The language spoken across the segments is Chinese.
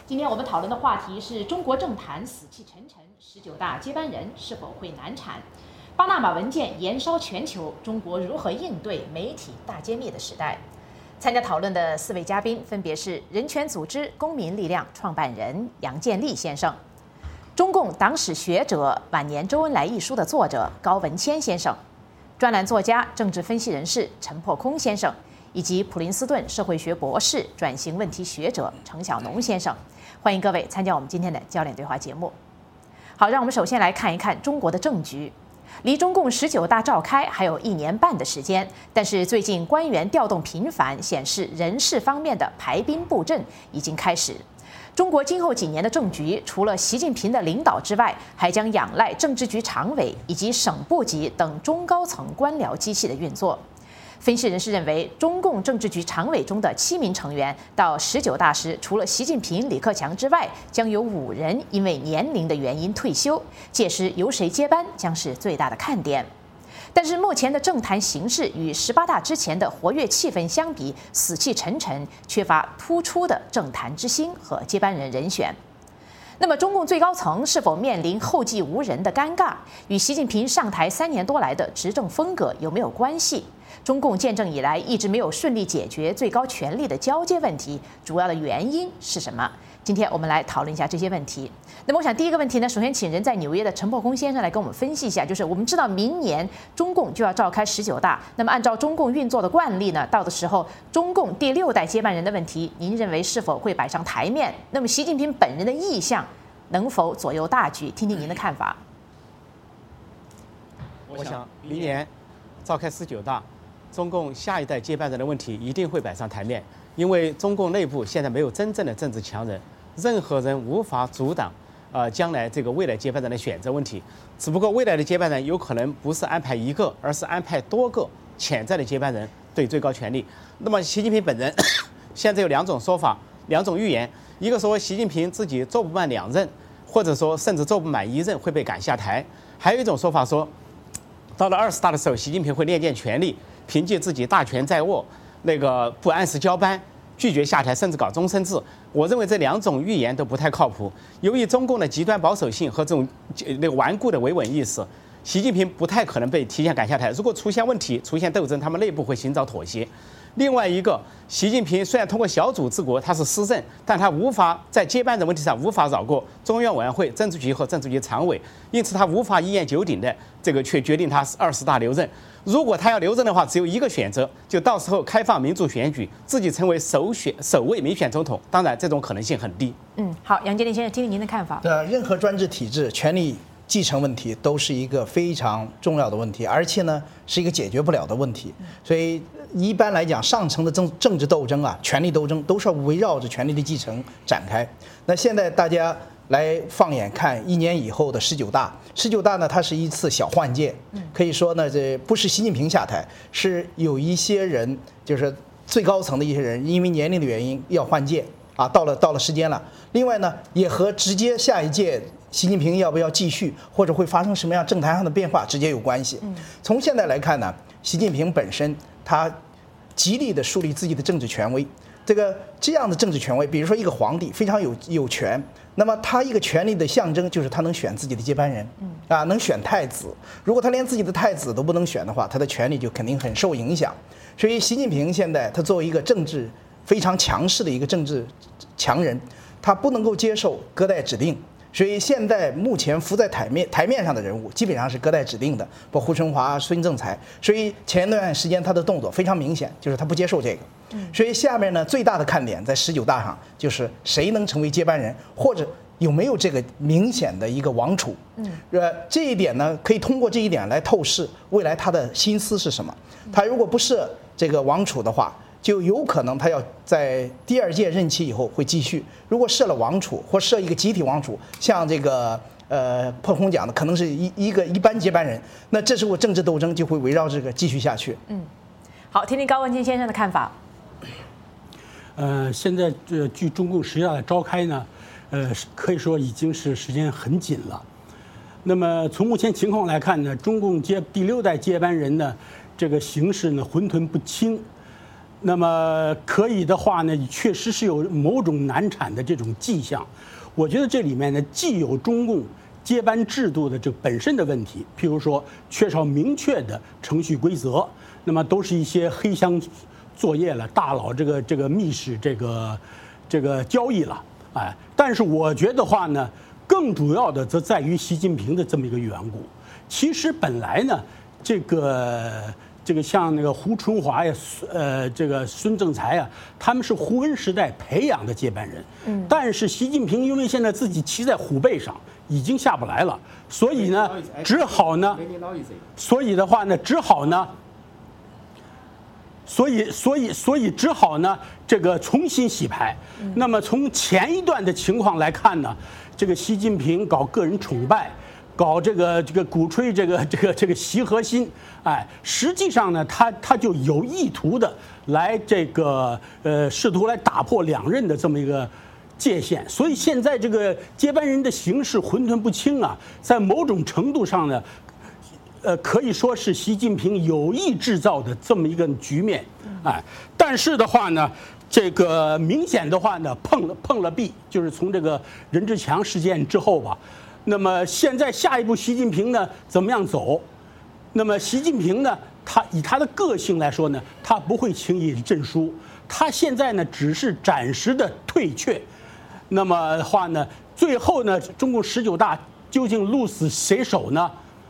今天我们讨论的话题是中国政坛死气沉沉，19大接班人是否会难产？巴拿马文件延烧全球，中国如何应对媒体大揭秘的时代？参加讨论的4位嘉宾分别是人权组织公民力量创办人杨建立先生，中共党史学者《晚年周恩来》一书的作者高文谦先生，专栏作家、政治分析人士陈破空先生，以及普林斯顿社会学博士、转型问题学者程晓农先生。欢迎各位参加我们今天的焦点对话节目。好，让我们首先来看一看中国的政局。离中共19大召开还有1年半的时间，但是最近官员调动频繁，显示人事方面的排兵布阵已经开始。中国今后几年的政局，除了习近平的领导之外，还将仰赖政治局常委以及省部级等中高层官僚机器的运作。分析人士认为，中共政治局常委中的7名成员到19大时，除了习近平、李克强之外，将有5人因为年龄的原因退休，届时由谁接班将是最大的看点。但是目前的政坛形势与18大之前的活跃气氛相比，死气沉沉，缺乏突出的政坛之星和接班人人选。那么中共最高层是否面临后继无人的尴尬，与习近平上台3年多来的执政风格有没有关系？中共建政以来一直没有顺利解决最高权力的交接问题，主要的原因是什么？今天我们来讨论一下这些问题。那么我想第一个问题呢，首先请人在纽约的陈破空先生来跟我们分析一下，就是我们知道明年中共就要召开19大，那么按照中共运作的惯例呢，到的时候中共第6代接班人的问题，您认为是否会摆上台面？那么习近平本人的意向能否左右大局？听听您的看法。 我想明年召开19大，中共下一代接班人的问题一定会摆上台面，因为中共内部现在没有真正的政治强人，任何人无法阻挡将来这个未来接班人的选择问题。只不过未来的接班人有可能不是安排1个，而是安排多个潜在的接班人对最高权力。那么习近平本人现在有2种说法，2种预言，一个说习近平自己做不满2任，或者说甚至做不满1任会被赶下台；还有一种说法说，到了20大的时候，习近平会练尽全力，凭借自己大权在握，不按时交班，拒绝下台，甚至搞终身制。我认为这2种预言都不太靠谱。由于中共的极端保守性和这种顽固的维稳意识，习近平不太可能被提前赶下台。如果出现问题、出现斗争，他们内部会寻找妥协。另外一个，习近平虽然通过小组治国，他是施政，但他无法在接班人问题上无法绕过中央委员会、政治局和政治局常委，因此他无法一言九鼎的却决定他20大留任。如果他要留任的话，只有一个选择，就到时候开放民主选举，自己成为首位民选总统。当然，这种可能性很低。 好，杨建立先生，听听您的看法。 任何专制体制权力继承问题都是一个非常重要的问题，而且呢是一个解决不了的问题。所以一般来讲，上层的政治斗争啊，权力斗争都是要围绕着权力的继承展开。那现在大家来放眼看1年以后的19大呢，它是一次小换届，可以说呢，这不是习近平下台，是有一些人，就是最高层的一些人，因为年龄的原因要换届啊，到了时间了。另外呢，也和直接下一届习近平要不要继续，或者会发生什么样政坛上的变化直接有关系。从现在来看呢，习近平本身他极力的树立自己的政治权威。这样的政治权威，比如说一个皇帝非常有权，那么他一个权力的象征就是他能选自己的接班人，能选太子。如果他连自己的太子都不能选的话，他的权力就肯定很受影响。所以习近平现在他作为一个政治非常强势的一个政治强人，他不能够接受隔代指定。所以现在目前浮在台面上的人物基本上是隔代指定的，包括胡春华、孙政才。所以前段时间他的动作非常明显，就是他不接受这个。所以下面呢，最大的看点在19大上，就是谁能成为接班人，或者有没有这个明显的一个王储。这一点呢，可以通过这一点来透视未来他的心思是什么。他如果不是这个王储的话，就有可能他要在第2届任期以后会继续。如果设了王储或设一个集体王储，像这个破空讲的，可能是一般接班人，那这时候政治斗争就会围绕这个继续下去。 好，听听高文谦先生的看法。 现在距中共19大的召开呢，可以说已经是时间很紧了。那么从目前情况来看呢，中共第6代接班人呢，这个形势呢混沌不清。 那么可以的话呢，确实是有某种难产的这种迹象。我觉得这里面呢，既有中共接班制度的这本身的问题，譬如说缺少明确的程序规则，那么都是一些黑箱作业了，大佬这个密室这个交易了，哎，但是我觉得话呢，更主要的则在于习近平的这么一个缘故。其实本来呢，这个像那个胡春华呀，这个孙政才啊，他们是胡温时代培养的接班人。但是习近平因为现在自己骑在虎背上，已经下不来了，所以呢，只好呢，所以的话呢，只好呢，所以只好呢，这个重新洗牌。那么从前一段的情况来看呢，这个习近平搞个人崇拜。搞这个鼓吹这个习核心，哎，实际上呢，他就有意图的来试图来打破两任的这么一个界限，所以现在这个接班人的形势混沌不清啊，在某种程度上呢，可以说是习近平有意制造的这么一个局面，哎，但是的话呢。这个明显的话呢，碰了壁，就是从这个任志强事件之后吧。那么现在下一步，习近平呢怎么样走？那么习近平呢，以他的个性来说呢，他不会轻易认输。他现在呢，只是暂时的退却。那么的话呢，最后呢，中共19大究竟鹿死谁手呢？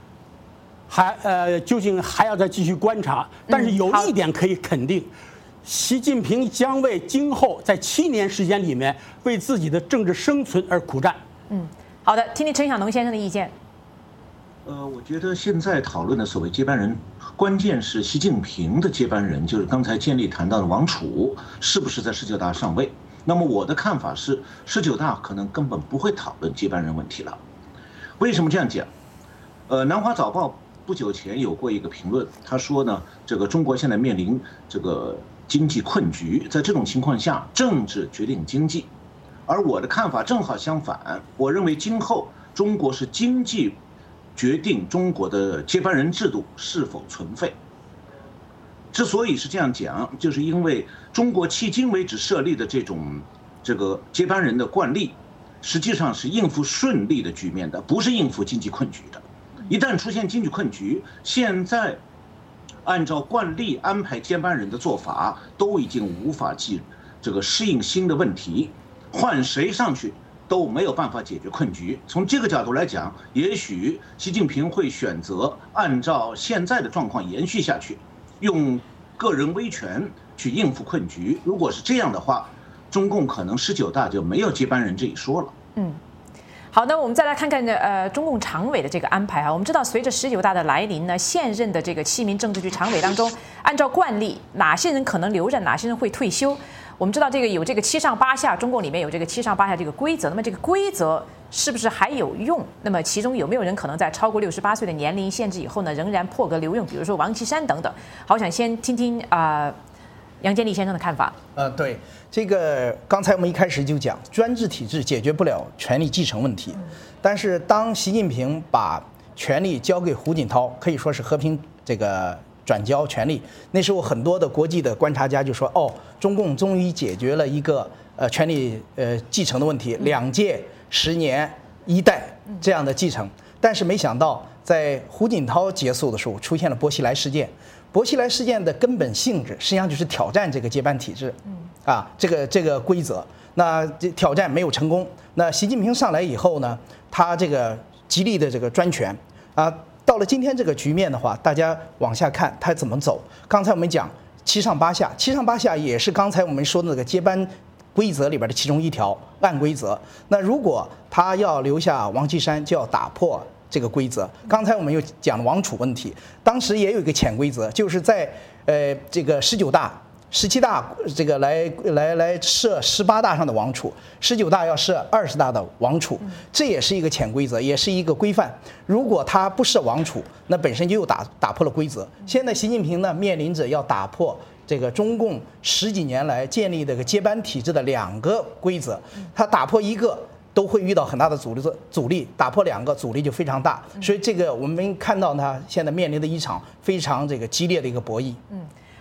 究竟还要再继续观察。但是有一点可以肯定。习近平将为今后在7年时间里面为自己的政治生存而苦战。 好的，听听陈晓农先生的意见。 我觉得现在讨论的所谓接班人，关键是习近平的接班人，就是刚才建立谈到的王储，是不是在19大上位？那么我的看法是，19大可能根本不会讨论接班人问题了。为什么这样讲？南华早报不久前有过一个评论，他说呢，这个中国现在面临这个经济困局，在这种情况下，政治决定经济。而我的看法正好相反，我认为今后中国是经济决定中国的接班人制度是否存废。之所以是这样讲，就是因为中国迄今为止设立的这个接班人的惯例，实际上是应付顺利的局面的，不是应付经济困局的。一旦出现经济困局，现在按照惯例安排接班人的做法，都已经无法适应新的问题，换谁上去都没有办法解决困局。从这个角度来讲，也许习近平会选择按照现在的状况延续下去，用个人威权去应付困局。如果是这样的话，中共可能19大就没有接班人这一说了。 好，那我们再来看看中共常委的这个安排啊。我们知道，随着19大的来临呢，现任的这个7名政治局常委当中，按照惯例，哪些人可能留任，哪些人会退休？我们知道这个有这个7上8下，中共里面有这个7上8下这个规则。那么这个规则是不是还有用？那么其中有没有人可能在超过68岁的年龄限制以后呢，仍然破格留用？比如说王岐山等等。好，想先听听杨建立先生的看法。 对，这个刚才我们一开始就讲，专制体制解决不了权力继承问题，但是当习近平把权力交给胡锦涛，可以说是和平这个转交权力，那时候很多的国际的观察家就说，中共终于解决了一个权力继承的问题，2届10年1代这样的继承，但是没想到在胡锦涛结束的时候出现了薄熙来事件。薄熙来事件的根本性质实际上就是挑战这个接班体制，这个规则。那挑战没有成功。那习近平上来以后呢，他这个极力的这个专权到了今天这个局面的话，大家往下看他怎么走。刚才我们讲7上8下，7上8下也是刚才我们说的那个接班规则里边的其中一条暗规则。那如果他要留下王岐山，就要打破这个规则。刚才我们又讲了王储问题，当时也有一个潜规则，就是在这个19大、17大这个来设18大上的王储，19大要设20大的王储，这也是一个潜规则，也是一个规范。如果他不设王储，那本身就又打破了规则。现在习近平呢，面临着要打破这个中共10几年来建立这个接班体制的2个规则，他打破一个都会遇到很大的阻力，打破2个阻力就非常大，所以这个我们看到他现在面临的一场非常这个激烈的一个博弈。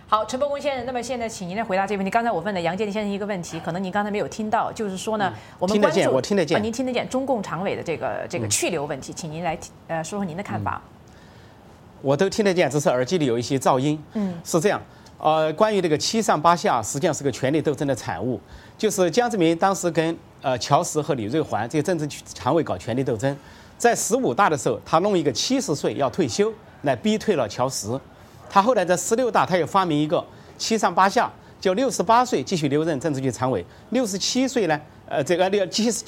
好，陈伯公先生，那么现在请您来回答这个问题。刚才我问了杨建立先生一个问题，可能您刚才没有听到，就是说呢，我们关注， 我听得见， 您听得见中共常委的这个去留问题，请您来说说您的看法。 我都听得见，只是耳机里有一些噪音。是这样。关于这个7上8下，实际上是个权力斗争的产物。就是江泽民当时跟乔石和李瑞环这个政治常委搞权力斗争，在15大的时候，他弄一个70岁要退休来逼退了乔石。他后来在16大，他又发明一个7上8下，就68岁继续留任政治局常委，67岁呢，这个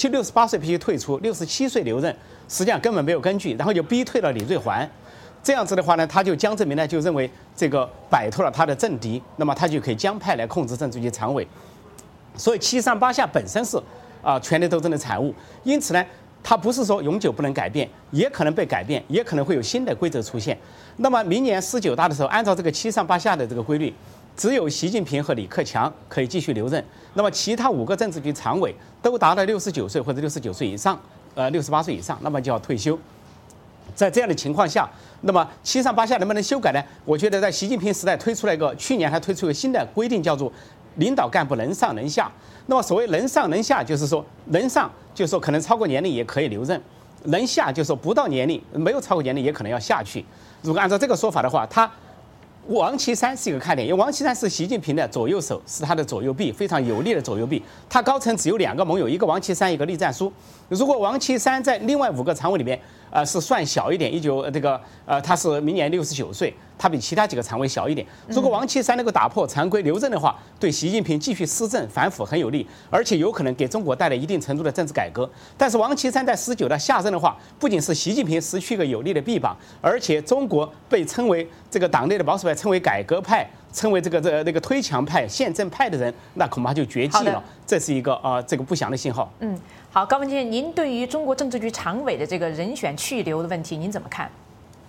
68岁必须退出，67岁留任，实际上根本没有根据，然后就逼退了李瑞环。这样子的话呢，江泽民呢就认为这个摆脱了他的政敌，那么他就可以江派来控制政治局常委。所以7上8下本身是权力斗争的产物，因此呢，它不是说永久不能改变，也可能被改变，也可能会有新的规则出现。那么明年19大的时候，按照这个7上8下的这个规律，只有习近平和李克强可以继续留任，那么其他5个政治局常委都达到69岁或者69岁以上，68岁以上，那么就要退休。在这样的情况下，那么7上8下能不能修改呢？我觉得在习近平时代推出了一个，去年还推出一个新的规定，叫做领导干部能上能下。那么所谓能上能下，就是说能上就是说可能超过年龄也可以留任，能下就是说不到年龄没有超过年龄也可能要下去。如果按照这个说法的话，王岐山是一个看点，因为王岐山是习近平的左右手，是他的左右臂，非常有力的左右臂。他高层只有2个盟友，一个王岐山，一个栗战书。如果王岐山在另外5个常委里面，是算小一点，他是明年69岁，他比其他几个常委小一点。如果王岐山能够打破常规留任的话，对习近平继续施政反腐很有利，而且有可能给中国带来一定程度的政治改革。但是王岐山在19大下任的话，不仅是习近平失去一个有力的臂膀，而且中国被称为这个党内的保守派称为改革派，称为这个推强派、宪政派的人，那恐怕就绝迹了。这是一个这个不祥的信号。 好，高文健，您对于中国政治局常委的这个人选去留的问题，您怎么看？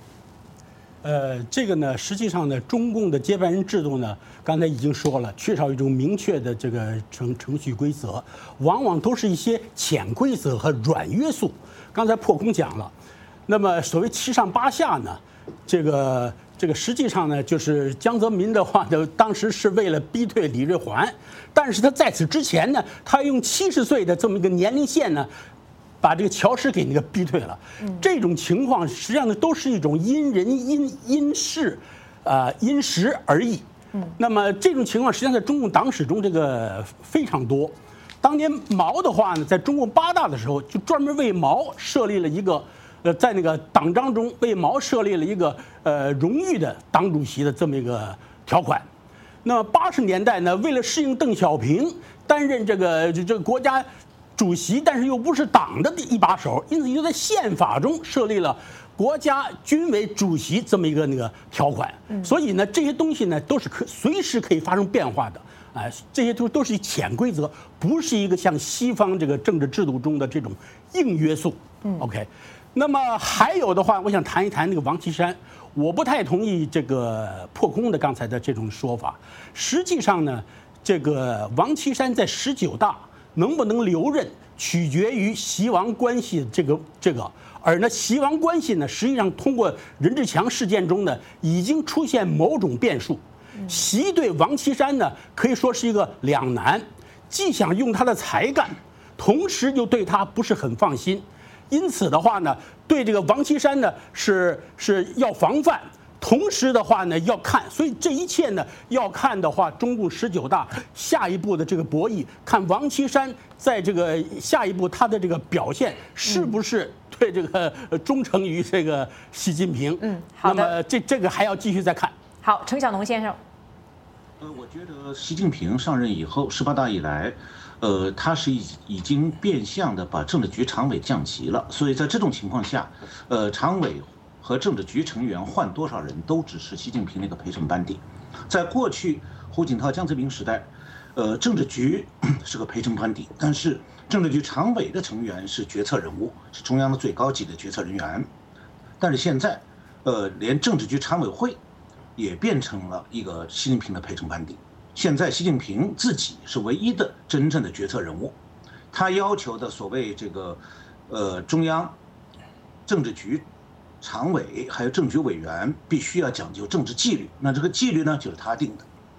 这个呢，实际上呢，中共的接班人制度呢，刚才已经说了，缺少一种明确的这个程序规则，往往都是一些潜规则和软约束。刚才破空讲了，那么所谓7上8下呢，这个实际上呢，就是江泽民的话呢，当时是为了逼退李瑞环，但是他在此之前呢，他用70岁的这么一个年龄线呢，把这个乔石给那个逼退了。这种情况实际上呢，都是一种因人因事，因时而异。那么这种情况实际上在中共党史中这个非常多。当年毛的话呢，在中共8大的时候，就专门为毛设立了一个。在那个党章中为毛设立了一个荣誉的党主席的这么一个条款。那么80年代呢，为了适应邓小平担任这个国家主席，但是又不是党的一把手，因此就在宪法中设立了国家军委主席这么一个那个条款。所以呢，这些东西呢都是随时可以发生变化的。这些都是潜规则，不是一个像西方这个政治制度中的这种硬约束。OK。那么还有的话，我想谈一谈那个王岐山。我不太同意这个破空的刚才的这种说法。实际上呢，这个王岐山在19大能不能留任，取决于习王关系这个。而呢，习王关系呢，实际上通过任志强事件中呢，已经出现某种变数。习对王岐山呢，可以说是一个两难，既想用他的才干，同时又对他不是很放心。因此的话呢，对这个王岐山呢是要防范，同时的话呢要看，所以这一切呢要看的话，中共19大下一步的这个博弈，看王岐山在这个下一步他的这个表现是不是对这个忠诚于这个习近平。 好的。 那么这个还要继续再看。 好，程晓农先生。 我觉得习近平上任以后，18大以来。他是已经变相的把政治局常委降级了，所以在这种情况下，常委和政治局成员换多少人都只是习近平那个陪审班底。在过去胡锦涛、江泽民时代，政治局是个陪审班底，但是政治局常委的成员是决策人物，是中央的最高级的决策人员。但是现在，连政治局常委会也变成了一个习近平的陪审班底。现在习近平自己是唯一的真正的决策人物，他要求的所谓这个中央政治局常委还有政局委员必须要讲究政治纪律，那这个纪律呢就是他定的。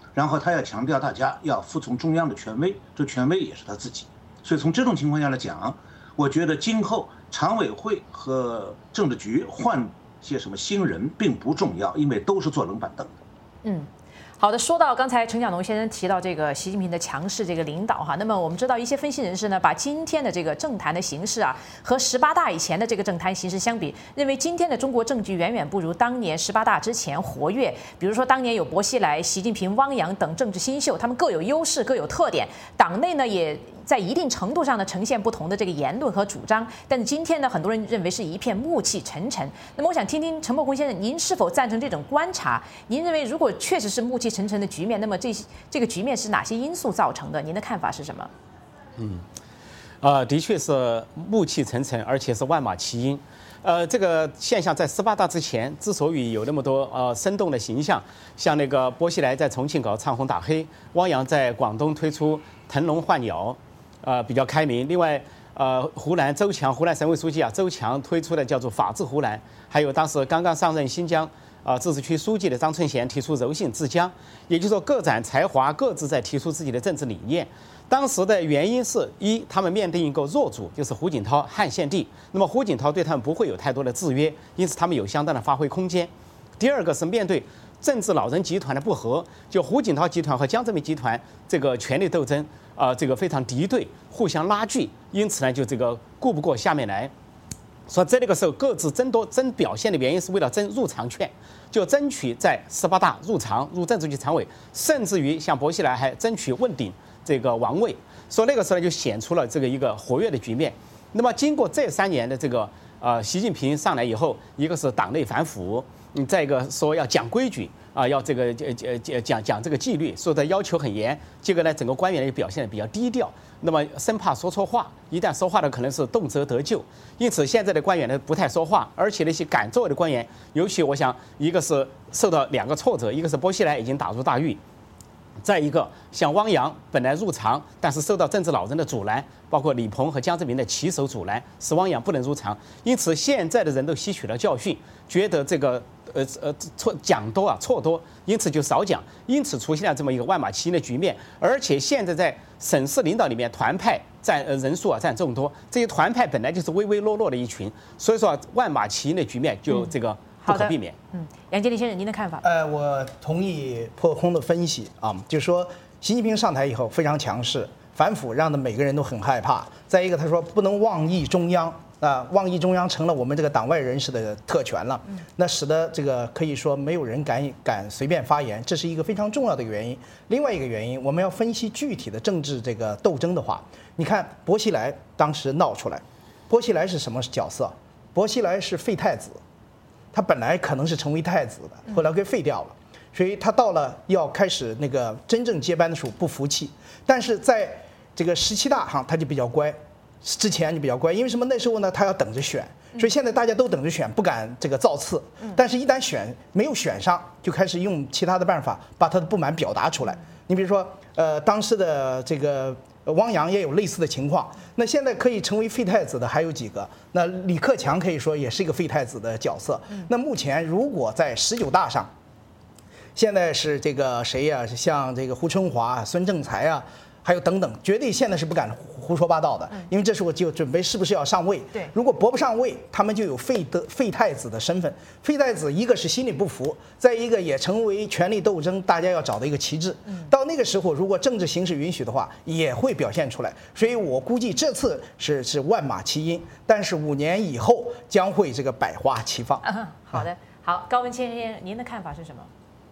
然后他要强调大家要服从中央的权威，这权威也是他自己。所以从这种情况下来讲，我觉得今后常委会和政治局换些什么新人并不重要，因为都是坐冷板凳的。 好的，说到刚才陈小农先生提到这个习近平的强势这个领导哈，那么我们知道一些分析人士呢，把今天的这个政坛的形势啊和18大以前的这个政坛形势相比，认为今天的中国政局远远不如当年18大之前活跃。比如说当年有薄熙来、习近平、汪洋等政治新秀，他们各有优势，各有特点，党内呢也在一定程度上呢呈现不同的这个言论和主张，但是今天呢，很多人认为是一片暮气沉沉。那么我想听听陈伯宏先生，您是否赞成这种观察？您认为如果确实是暮气沉沉的局面，那么这个局面是哪些因素造成的？您的看法是什么？ 的确是暮气沉沉，而且是万马齐喑。这个现象在18大之前，之所以有那么多生动的形象，像那个薄熙来在重庆搞唱红打黑，汪洋在广东推出腾笼换鸟，比较开明。另外，湖南省委书记周强推出的叫做法治湖南，还有当时刚刚上任新疆自治区书记的张春贤提出柔性治疆，也就是说各展才华，各自在提出自己的政治理念。当时的原因是一，他们面对一个弱主，就是胡锦涛汉献帝，那么胡锦涛对他们不会有太多的制约，因此他们有相当的发挥空间。第二个是面对政治老人集团的不和，就胡锦涛集团和江泽民集团这个权力斗争这个非常敌对，互相拉锯，因此呢就这个顾不过下面来。说在那个时候各自争表现的原因是为了争入常券，就争取在18大入常，入政治局常委，甚至于像薄熙来还争取问鼎这个王位。所以那个时候就显出了这个一个活跃的局面。那么经过这3年的这个习近平上来以后，一个是党内反腐，再一个说要讲规矩要这个讲这个纪律，说的要求很严。结果呢，整个官员也表现得比较低调，那么生怕说错话，一旦说话的可能是动辄得咎。因此现在的官员呢不太说话，而且那些敢作为的官员，尤其我想一个是受到2个挫折，一个是薄熙来已经打入大狱。再一个，像汪洋本来入常，但是受到政治老人的阻拦，包括李鹏和江泽民的旗手阻拦，使汪洋不能入常。因此，现在的人都吸取了教训，觉得这个讲多错多，因此就少讲，因此出现了这么一个万马齐喑的局面。而且现在在省市领导里面，团派占人数占众多，这些团派本来就是唯唯诺诺的一群，所以说万马齐喑的局面就这个不可避免。 杨洁篪先生，您的看法？ 我同意破空的分析就是说习近平上台以后非常强势，反腐让的每个人都很害怕。再一个，他说不能妄议中央妄议中央成了我们这个党外人士的特权了，那使得这个可以说没有人敢随便发言，这是一个非常重要的原因。另外一个原因，我们要分析具体的政治这个斗争的话，你看薄熙来当时闹出来，薄熙来是什么角色？薄熙来是废太子。他本来可能是成为太子的，后来给废掉了，所以他到了要开始那个真正接班的时候不服气，但是在这个17大他就比较乖，之前就比较乖，因为什么？那时候呢他要等着选，所以现在大家都等着选，不敢这个造次，但是一旦没有选上，就开始用其他的办法把他的不满表达出来。你比如说当时的这个汪洋也有类似的情况。那现在可以成为废太子的还有几个？那李克强可以说也是一个废太子的角色。那目前如果在19大上，现在是这个谁呀？像这个胡春华、孙政才还有等等，绝对现在是不敢胡说八道的，因为这时候就准备是不是要上位。 对， 如果博不上位，他们就有废太子的身份。废太子一个是心里不服，再一个也成为权力斗争大家要找的一个旗帜。到那个时候，如果政治形势允许的话，也会表现出来。所以我估计这次是万马齐喑，但是5年以后将会这个百花齐放。 好的，好，高文谦先生，您的看法是什么？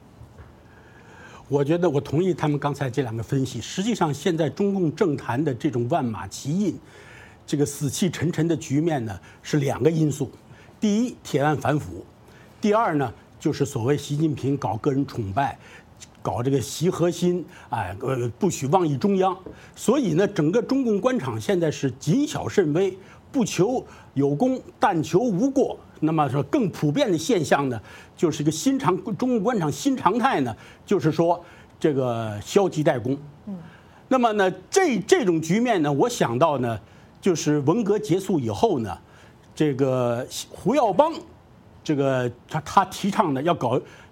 我觉得我同意他们刚才这2个分析。实际上，现在中共政坛的这种万马齐喑，这个死气沉沉的局面呢，是2个因素：第一，铁腕反腐；第二呢，就是所谓习近平搞个人崇拜，搞这个习核心，不许妄议中央。所以呢，整个中共官场现在是谨小慎微，不求有功，但求无过。那么说更普遍的现象呢，就是个中共官场新常态呢，就是说这个消极怠工。那么呢，这种局面呢，我想到呢，就是文革结束以后呢，这个胡耀邦，这个他提倡的要搞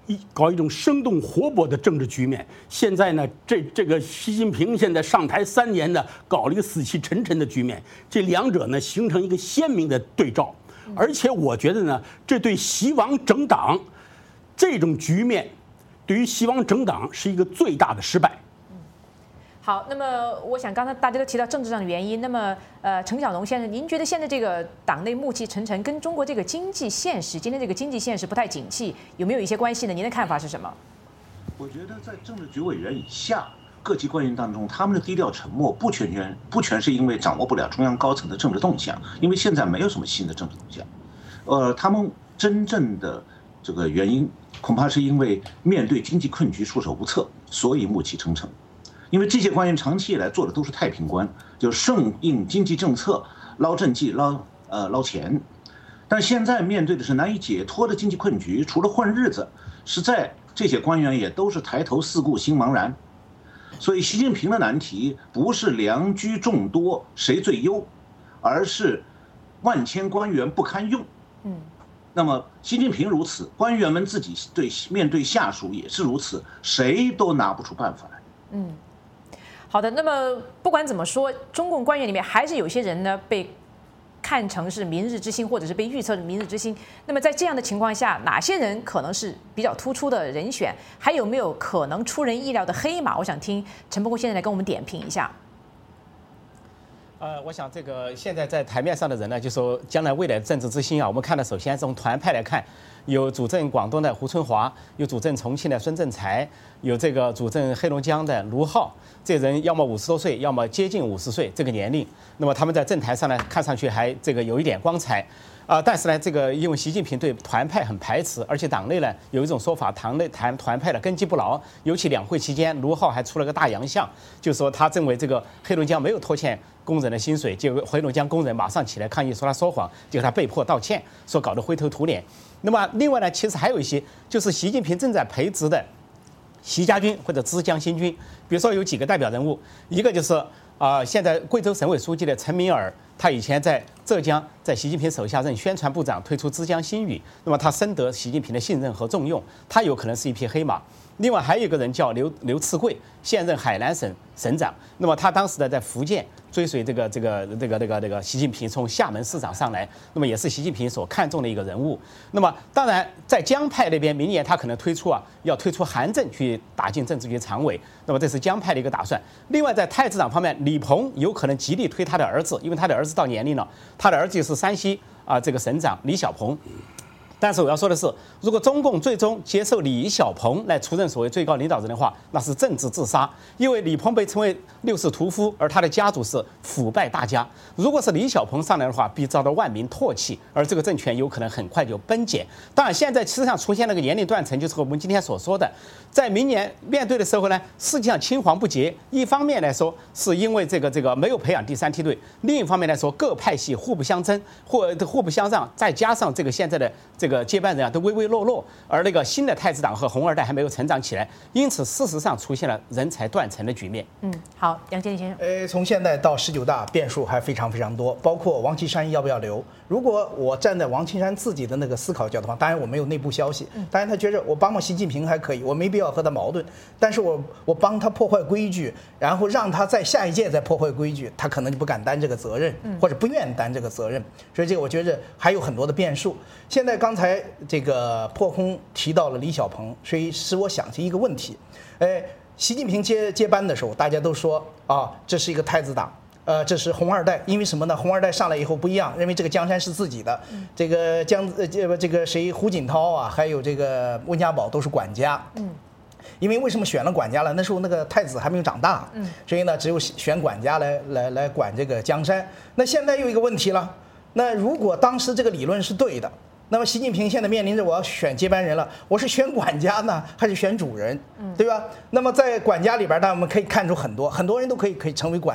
搞一种生动活泼的政治局面。现在呢，这个习近平现在上台3年呢，搞了一个死气沉沉的局面，这两者呢形成一个鲜明的对照。而且我觉得呢，这对习王整党这种局面，对于习王整党是一个最大的失败。 好，那么我想刚才大家都提到政治上的原因，那么陈小农先生，您觉得现在这个党内暮气沉沉跟中国这个经济现实，今天这个经济现实不太景气，有没有一些关系呢？您的看法是什么？ 我觉得在政治局委员以下各级官员当中，他们的低调沉默不全是因为掌握不了中央高层的政治动向，因为现在没有什么新的政治动向。他们真正的这个原因，恐怕是因为面对经济困局束手无策，所以暮气沉沉。因为这些官员长期以来做的都是太平官，就顺应经济政策，捞政绩、捞钱。但现在面对的是难以解脱的经济困局，除了混日子，实在这些官员也都是抬头四顾心茫然。所以习近平的难题不是良居众多谁最优，而是万千官员不堪用。那么习近平如此，官员们自己面对下属也是如此，谁都拿不出办法来。 好的，那么不管怎么说，中共官员里面还是有些人呢被看成是明日之星，或者是被预测的明日之星。那么在这样的情况下，哪些人可能是比较突出的人选？还有没有可能出人意料的黑马？我想听陈伯公先生来跟我们点评一下。 我想这个现在在台面上的人呢，就说将来未来的政治之星啊，我们看到首先从团派来看，有主政广东的胡春华，有主政重庆的孙政才，有这个主政黑龙江的卢浩，这人要么50多岁，要么接近50岁这个年龄。那么他们在政坛上呢，看上去还这个有一点光彩。但是呢，这个因为习近平对团派很排斥，而且党内呢有一种说法，团派的根基不牢。尤其两会期间，卢浩还出了个大洋相，就说他认为这个黑龙江没有拖欠工人的薪水，结果黑龙江工人马上起来抗议，说他说谎，结果他被迫道歉，说搞得灰头土脸。那么另外呢，其实还有一些，就是习近平正在培植的习家军或者枝江新军，比如说有几个代表人物，一个就是现在贵州省委书记的陈敏尔。他以前在浙江，在习近平手下任宣传部长，推出枝江新语，那么他深得习近平的信任和重用，他有可能是一匹黑马。另外还有一个人叫刘赐贵，现任海南省省长，那么他当时呢在福建追随这个习近平从厦门市长上来，那么也是习近平所看重的一个人物。那么当然在江派那边，明年他可能要推出韩正去打进政治局常委，那么这是江派的一个打算。另外在太子党方面，李鹏有可能极力推他的儿子，因为他的儿子到年龄了，他的儿子是山西这个省长李小鹏。但是我要说的是，如果中共最终接受李小鹏来出任所谓最高领导人的话，那是政治自杀。因为李鹏被称为六世屠夫，而他的家族是腐败大家。如果是李小鹏上来的话，必遭到万民唾弃，而这个政权有可能很快就崩解。当然，现在实际上出现了个年龄断层，就是我们今天所说的，在明年面对的时候呢，实际上青黄不接。一方面来说，是因为这个没有培养第三梯队；另一方面来说，各派系互不相争，互不相让，再加上这个现在的这个接班人都唯唯诺诺，而那个新的太子党和红二代还没有成长起来，因此事实上出现了人才断层的局面。 好，杨建立先生。 从现在到19大变数还非常非常多，包括王岐山要不要留。如果我站在王岐山自己的那个思考角度上，当然我没有内部消息，当然他觉着我帮习近平还可以，我没必要和他矛盾，但是我帮他破坏规矩，然后让他在下一届再破坏规矩，他可能就不敢担这个责任，或者不愿担这个责任。所以这个我觉得还有很多的变数。现在刚才这个破空提到了李小鹏，所以使我想起一个问题，习近平接班的时候，大家都说这是一个太子党，这是红二代，因为什么呢？红二代上来以后不一样，认为这个江山是自己的，这个胡锦涛啊，还有这个温家宝都是管家，因为什么选了管家了？那时候那个太子还没有长大，所以呢，只有选管家来管这个江山。那现在又一个问题了，那如果当时这个理论是对的，那么习近平现在面临着我要选接班人了，我是选管家呢，还是选主人，对吧？那么在管家里边，当然我们可以看出很多人都可以成为管家，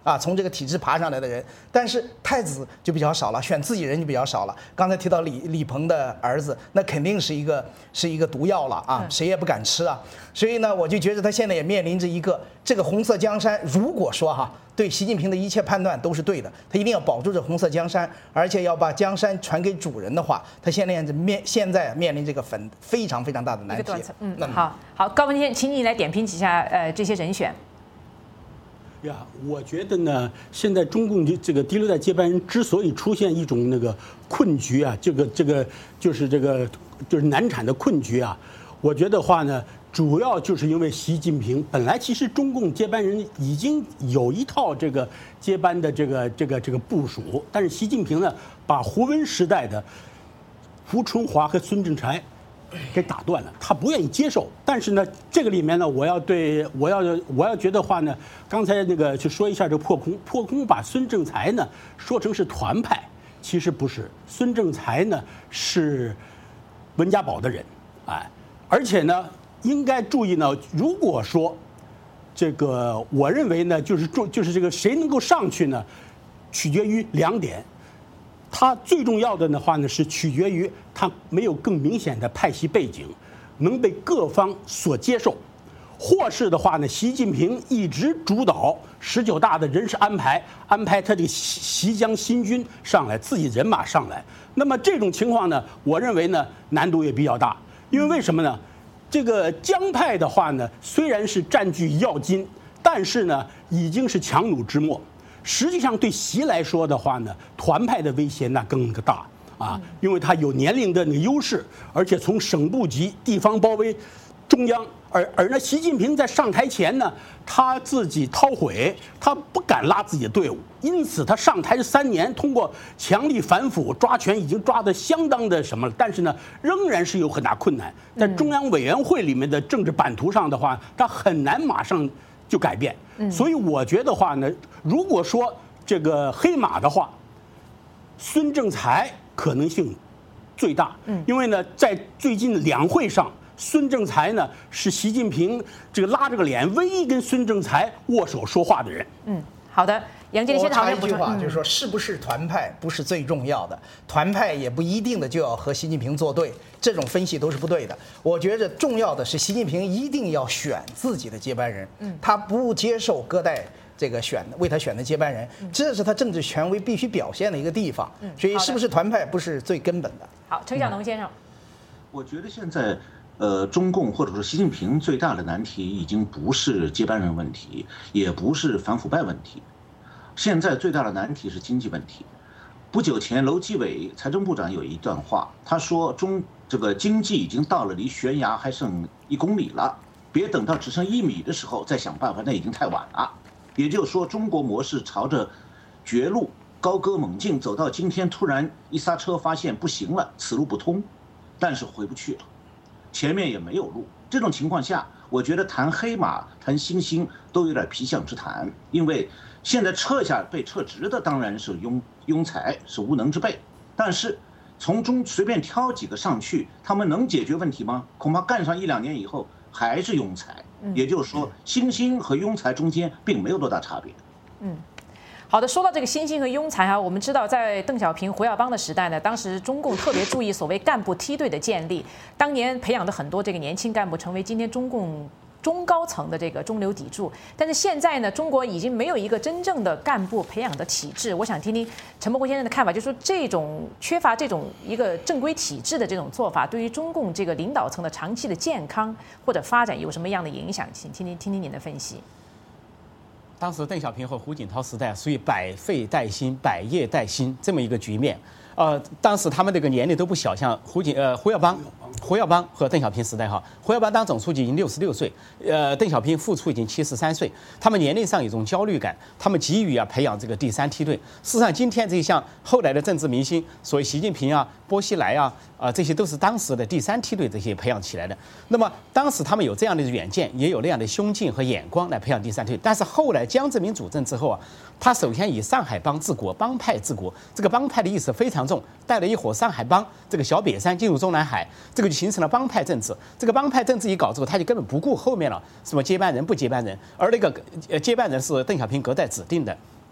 啊，从这个体制爬上来的人。但是太子就比较少了，选自己人就比较少了。刚才提到李鹏的儿子，那肯定是一个毒药了啊，谁也不敢吃啊。所以呢，我就觉得他现在也面临着一个这个红色江山。如果说对习近平的一切判断都是对的，他一定要保住这红色江山，而且要把江山传给主人的话，他现在面临这个非常非常大的难题。 好，高文谦，请你来点评几下这些人选。 呀，我觉得呢，现在中共这个第六代接班人之所以出现一种那个困局啊，就是难产的困局啊，我觉得话呢，主要就是因为习近平本来其实中共接班人已经有一套这个接班的这个部署，但是习近平呢，把胡温时代的胡春华和孙政才给打断了，他不愿意接受。但是呢，这个里面呢，我要觉得话呢，刚才那个去说一下这个破空把孙政才呢说成是团派，其实不是，孙政才呢是温家宝的人，哎，而且呢应该注意呢，如果说这个我认为呢，就是这个谁能够上去呢，取决于2点。他最重要的的话呢，是取决于他没有更明显的派系背景，能被各方所接受，或是的话呢，习近平一直主导19大的人事安排他这个习江新军上来，自己人马上来。那么这种情况呢，我认为呢难度也比较大，因为什么呢？这个江派的话呢，虽然是占据要津，但是呢已经是强弩之末。实际上对习来说的话呢，团派的威胁那更大啊，因为他有年龄的那个优势，而且从省部级地方包围中央，而呢，习近平在上台前呢，他自己掏毁，他不敢拉自己的队伍，因此他上台这3年，通过强力反腐抓权已经抓得相当的什么了，但是呢，仍然是有很大困难，在中央委员会里面的政治版图上的话，他很难马上就改变。所以我觉得话呢，如果说这个黑马的话，孙政才可能性最大。因为呢，在最近2会上，孙政才呢是习近平这个拉着个脸唯一跟孙政才握手说话的人。 好的。杨经理先插一句话，就是说，是不是团派不是最重要的，团派也不一定的就要和习近平作对，这种分析都是不对的。我觉得重要的是，习近平一定要选自己的接班人，他不接受各代这个为他选的接班人，这是他政治权威必须表现的一个地方。所以，是不是团派不是最根本的。 好，陈小农先生， 我觉得现在。中共或者说习近平最大的难题已经不是接班人问题，也不是反腐败问题，现在最大的难题是经济问题。不久前，楼继伟财政部长有一段话，他说这个经济已经到了离悬崖还剩1公里了，别等到只剩1米的时候再想办法，那已经太晚了。也就是说，中国模式朝着绝路高歌猛进，走到今天突然一刹车，发现不行了，此路不通，但是回不去了。前面也没有路，这种情况下，我觉得谈黑马、谈新兴都有点皮相之谈，因为现在被撤职的当然是庸才，是无能之辈，但是从中随便挑几个上去，他们能解决问题吗？恐怕干上1、2年以后还是庸才，也就是说，新兴和庸才中间并没有多大差别。 好的，说到这个新兴和庸才我们知道在邓小平、胡耀邦的时代呢，当时中共特别注意所谓干部梯队的建立，当年培养的很多这个年轻干部成为今天中共中高层的这个中流砥柱。但是现在呢，中国已经没有一个真正的干部培养的体制。我想听听陈伯宏先生的看法，就是说这种缺乏这种一个正规体制的这种做法，对于中共这个领导层的长期的健康或者发展有什么样的影响？请听听您的分析。 当时邓小平和胡锦涛时代属于百废待兴、百业待兴这么一个局面。当时他们这个年龄都不小，像胡耀邦和邓小平时代胡耀邦当总书记已经66岁，邓小平副处已经73岁，他们年龄上有一种焦虑感，他们急于培养这个第3梯队。事实上，今天这些像后来的政治明星，所谓习近平波熙来这些都是当时的第3梯队这些培养起来的。那么当时他们有这样的远见，也有那样的胸襟和眼光来培养第3梯队。但是后来江泽民主政之后他首先以上海帮治国，帮派治国，这个帮派的意识非常重，带了一伙上海帮，这个小瘪三进入中南海，这个就形成了帮派政治。这个帮派政治一搞之后，他就根本不顾后面了什么接班人不接班人，而那个接班人是邓小平隔代指定的。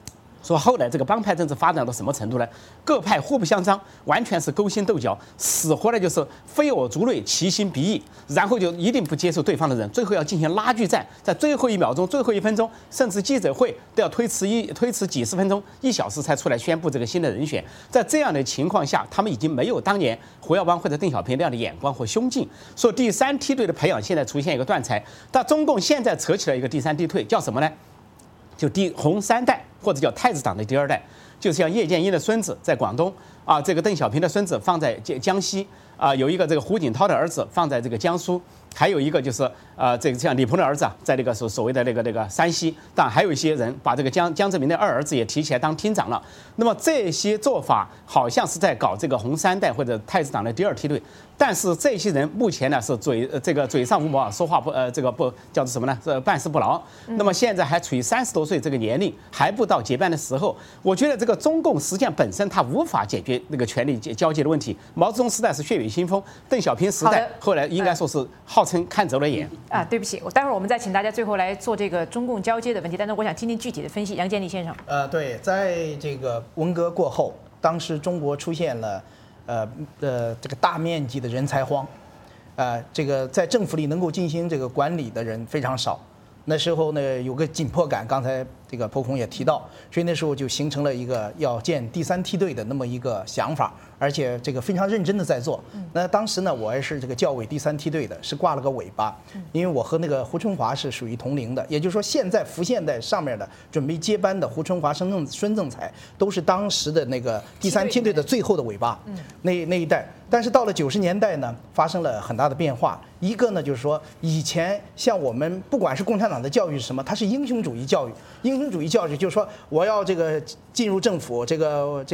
说后来这个帮派政治发展到什么程度呢？各派互不相让，完全是勾心斗角，死活的就是非我族类，其心必异，然后就一定不接受对方的人，最后要进行拉锯战，在最后1秒钟、最后1分钟，甚至记者会都要推迟几十分钟、1小时才出来宣布这个新的人选。在这样的情况下，他们已经没有当年胡耀邦或者邓小平那样的眼光和胸襟。说第3梯队的培养现在出现一个断层，但中共现在扯起了一个第3梯队，叫什么呢？就红3代，或者叫太子党的第2代，就像叶剑英的孙子在广东啊，这个邓小平的孙子放在江西啊，有一个这个胡锦涛的儿子放在这个江苏，还有一个就是这个像李鹏的儿子啊，在这个所谓的那个山西，但还有一些人把这个江泽民的2儿子也提起来当厅长了。那么这些做法好像是在搞这个红3代或者太子党的第2梯队，但是这些人目前呢是嘴上无毛，说话不叫做什么呢？办事不牢。那么现在还处于30多岁这个年龄，还不到接班的时候。我觉得这个中共实际上本身它无法解决那个权力交接的问题。毛泽东时代是血雨腥风，邓小平时代后来应该说是号称看走了眼。 对不起，待会儿我们再请大家最后来做这个中共交接的问题，但是我想听听具体的分析。杨建立先生， 对，在这个文革过后，当时中国出现了这个大面积的人才荒，这个在政府里能够进行这个管理的人非常少。那时候呢有个紧迫感，刚才这个彭孔也提到，所以那时候就形成了一个要建第3梯队的那么一个想法，而且这个非常认真的在做。那当时呢我也是这个教委第3梯队的，是挂了个尾巴，因为我和那个胡春华是属于同龄的，也就是说现在浮现在上面的准备接班的胡春华、孙政才都是当时的那个第3梯队的最后的尾巴，那一代。但是到了90年代呢，发生了很大的变化。一个呢，就是说以前像我们不管是共产党的教育是什么，它是英雄主义教育。英雄主义教育就是说我要这个进入政府，这个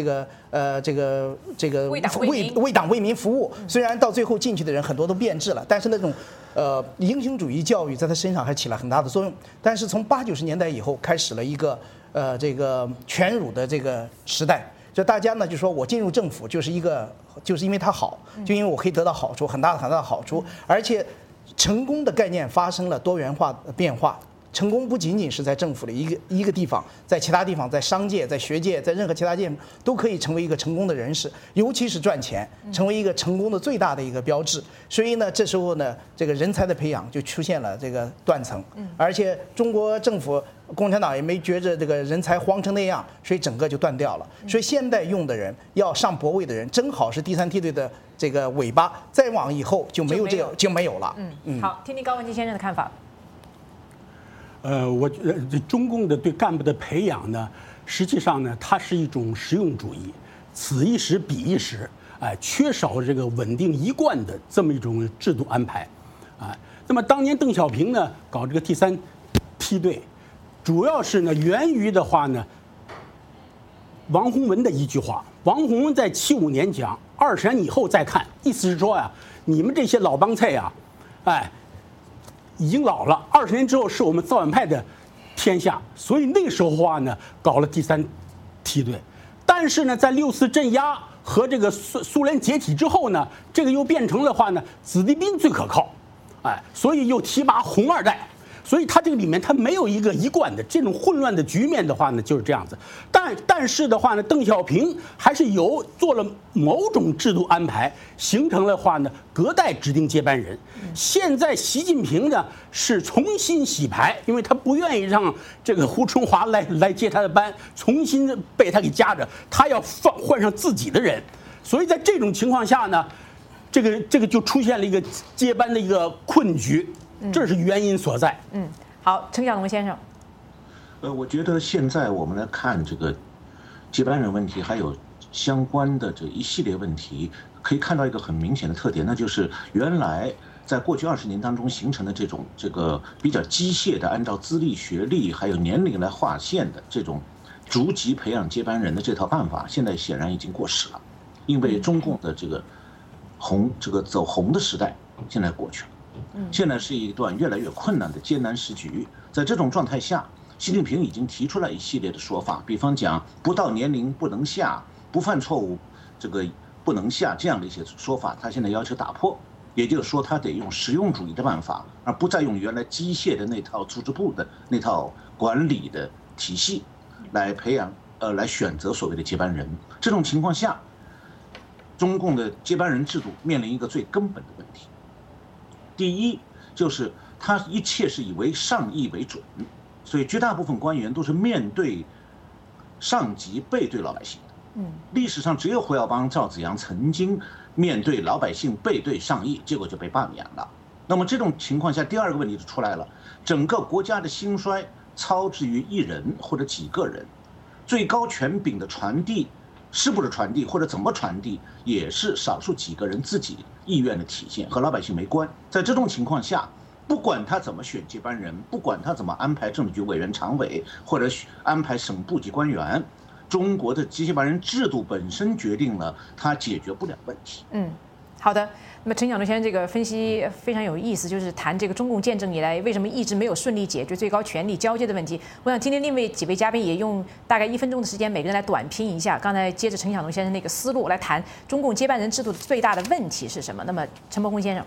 为党为民服务。虽然到最后进去的人很多都变质了，但是那种英雄主义教育在他身上还起了很大的作用。但是从80、90年代以后，开始了一个这个权辱的这个时代。就大家呢就说我进入政府就是因为它好，就因为我可以得到好处，很大的好处，而且成功的概念发生了多元化的变化。成功不仅仅是在政府的一个地方，在其他地方，在商界、在学界、在任何其他界都可以成为一个成功的人士，尤其是赚钱，成为一个成功的最大的一个标志。所以呢，这时候呢，这个人才的培养就出现了这个断层，而且中国政府、共产党也没觉着这个人才荒成那样，所以整个就断掉了。所以现在用的人要上博位的人，正好是第3梯队的这个尾巴，再往以后就没有了。 好，听听高文基先生的看法。 我觉得这中共的对干部的培养呢，实际上呢，它是一种实用主义，此一时彼一时，缺少这个稳定一贯的这么一种制度安排，那么当年邓小平呢搞这个第3梯队，主要是呢源于的话呢，王洪文的一句话，王洪文在75年讲，20年以后再看，意思是说呀，你们这些老帮菜呀，已经老了，20年之后是我们造反派的天下，所以那时候话呢，搞了第3梯队。但是呢，在64镇压和这个苏联解体之后呢，这个又变成了话呢，子弟兵最可靠，所以又提拔红2代。所以它这个里面它没有一个一贯的这种混乱的局面的话呢，就是这样子。但是的话呢，邓小平还是做了某种制度安排，形成了话呢隔代指定接班人。现在习近平呢是重新洗牌，因为他不愿意让这个胡春华来接他的班，重新被他给夹着，他要换上自己的人。所以在这种情况下呢，这个就出现了一个接班的一个困局。这是原因所在。 好，陈小龙先生。 我觉得现在我们来看这个接班人问题，还有相关的这一系列问题，可以看到一个很明显的特点，那就是原来在过去20年当中形成的这个比较机械的按照资历、学历还有年龄来划线的这种逐级培养接班人的这套办法，现在显然已经过时了，因为中共的这个走红的时代现在过去了。现在是一段越来越困难的艰难时局，在这种状态下，习近平已经提出了一系列的说法，比方讲不到年龄不能下，不犯错误这个不能下这样的一些说法，他现在要求打破，也就是说他得用实用主义的办法，而不再用原来机械的那套组织部的那套管理的体系来培养来选择所谓的接班人。这种情况下，中共的接班人制度面临一个最根本的问题。第一，就是他一切是以为上意为准，所以绝大部分官员都是面对上级背对老百姓的。历史上只有胡耀邦、赵紫阳曾经面对老百姓背对上意，结果就被罢免了。那么这种情况下，第二个问题就出来了，整个国家的兴衰操之于一人或者几个人，最高权柄的传递是不是传递或者怎么传递，也是少数几个人自己意愿的体现，和老百姓没关。在这种情况下，不管他怎么选接班人，不管他怎么安排政治局委员常委或者安排省部级官员，中国的接班人制度本身决定了他解决不了问题。 好的。那么陈晓东先生这个分析非常有意思，就是谈这个中共建政以来为什么一直没有顺利解决最高权力交接的问题。我想今天另外几位嘉宾也用大概1分钟的时间，每个人来短评一下。刚才接着陈晓东先生那个思路来谈中共接班人制度的最大的问题是什么。那么陈伯公先生。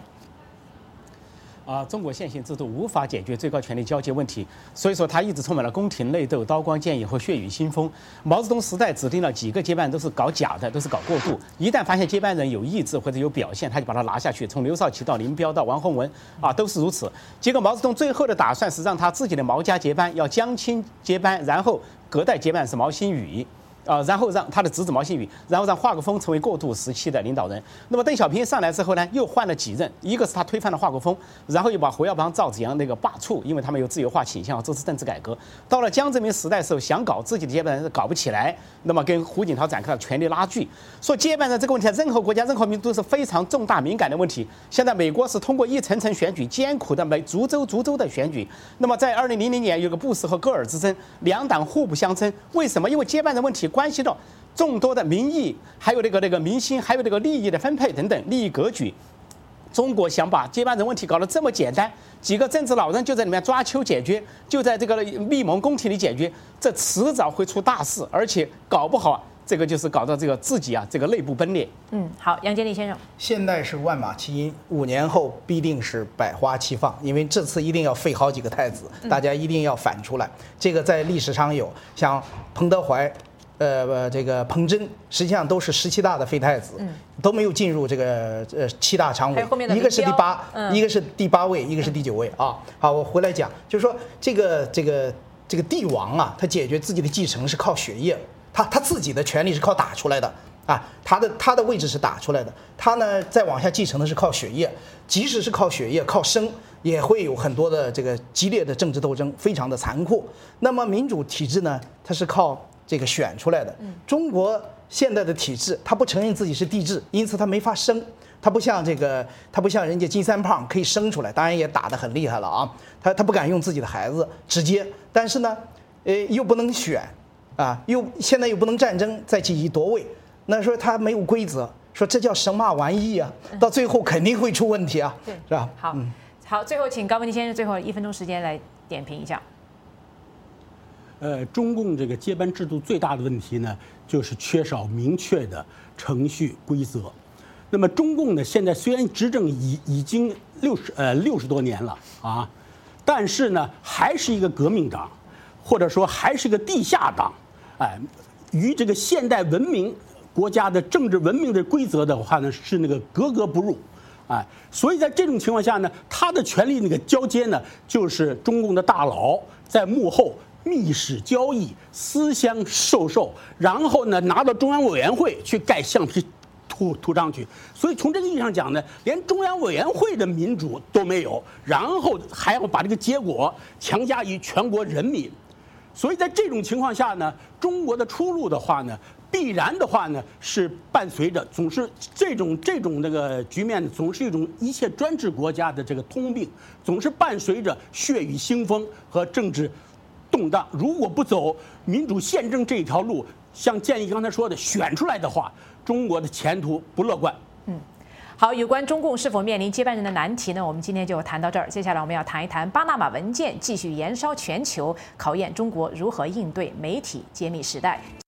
中国现行制度无法解决最高权力交接问题，所以说它一直充满了宫廷内斗、刀光剑影和血雨腥风。毛泽东时代指定了几个接班人都是搞假的，都是搞过渡。一旦发现接班人有意志或者有表现，他就把他拿下去。从刘少奇到林彪到王洪文都是如此。结果毛泽东最后的打算是让他自己的毛家接班，要江青接班，然后隔代接班是毛新宇。然后让他的侄子毛新宇，然后让华国锋成为过渡时期的领导人。那么邓小平上来之后呢，又换了几任，一个是他推翻了华国锋，然后又把胡耀邦、赵紫阳那个罢黜，因为他们有自由化倾向，支持政治改革。到了江泽民时代的时候，想搞自己的接班人搞不起来，那么跟胡锦涛展开了权力拉锯。说接班人这个问题，任何国家、任何民族都是非常重大敏感的问题。现在美国是通过一层层选举，艰苦的逐州的选举。那么在2000年有个布什和戈尔之争，两党互不相争。为什么？因为接班人问题关系到众多的民意，还有那个明星，还有这个利益的分配等等利益格局。中国想把接班人问题搞得这么简单，几个政治老人就在里面抓阄解决，就在这个密蒙宫廷里解决，这迟早会出大事，而且搞不好这个就是搞到这个自己这个内部分裂。 好，杨建立先生， 现在是万马齐喑，5年后必定是百花齐放，因为这次一定要废好几个太子，大家一定要反出来。这个在历史上有，像彭德怀。这个彭真实际上都是17大的废太子，都没有进入这个7大常委，一个是第8，一个是第8位，一个是第9位啊。好，我回来讲，就是说这个帝王他解决自己的继承是靠血液，他自己的权利是靠打出来的啊，他的位置是打出来的，他呢再往下继承的是靠血液，即使是靠血液靠生，也会有很多的这个激烈的政治斗争，非常的残酷。那么民主体制呢，它是靠这个选出来的。中国现在的体制，它不承认自己是帝制，因此它没法生。它不像人家金三胖可以生出来，当然也打得很厉害了啊。他不敢用自己的孩子直接，但是呢，又不能选啊，现在又不能战争再去夺位，那说他没有规则，说这叫神马玩意啊，到最后肯定会出问题啊， 对， 是吧？ 好，最后请高文迪先生最后1分钟时间来点评一下。 中共这个接班制度最大的问题呢，就是缺少明确的程序规则。那么中共呢，现在虽然执政已经60多年了啊，但是呢，还是一个革命党，或者说还是一个地下党，与这个现代文明国家的政治文明的规则的话呢，是那个格格不入。所以在这种情况下呢，他的权力那个交接呢，就是中共的大佬在幕后密室交易、私相授受，然后呢拿到中央委员会去盖橡皮图上去。所以从这个意义上讲呢，连中央委员会的民主都没有，然后还要把这个结果强加于全国人民。所以在这种情况下呢，中国的出路的话呢，必然的话呢，是伴随着总是这种那个局面，总是一种一切专制国家的这个通病，总是伴随着血雨腥风和政治动荡。如果不走民主宪政这一条路，像建议刚才说的选出来的话，中国的前途不乐观。 好，有关中共是否面临接班人的难题呢？我们今天就谈到这儿。接下来我们要谈一谈巴拿马文件继续延烧全球，考验中国如何应对媒体揭秘时代。